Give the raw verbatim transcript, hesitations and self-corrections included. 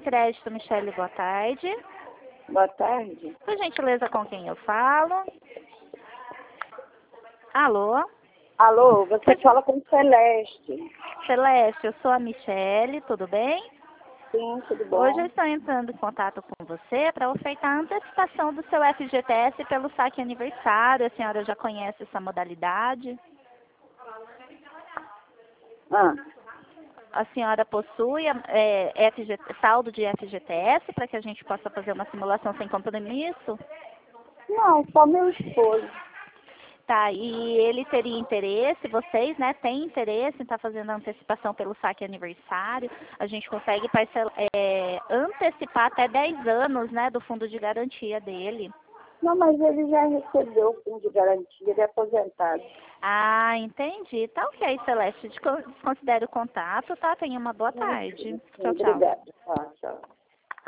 Crédito, Michele, boa tarde. Boa tarde. Por gentileza, com quem eu falo? Alô? Alô, você fala com Celeste. Celeste, eu sou a Michele, tudo bem? Sim, tudo bom? Hoje eu estou entrando em contato com você para ofertar a antecipação do seu F G T S pelo saque aniversário. A senhora já conhece essa modalidade? Ah, A senhora possui é, F G, saldo de F G T S para que a gente possa fazer uma simulação sem compromisso? não, só meu esposo. Tá, e ele teria interesse, vocês, né, têm interesse em estar fazendo a antecipação pelo saque aniversário? A gente consegue parcela, é, antecipar até dez anos, né, do fundo de garantia dele. Não, mas ele já recebeu o fundo de garantia, ele é aposentado. Ah, entendi. Tá ok, Celeste. Desconsidere o contato, tá? Tenha uma boa tarde. Tchau, tchau. Obrigada. Tchau, tchau.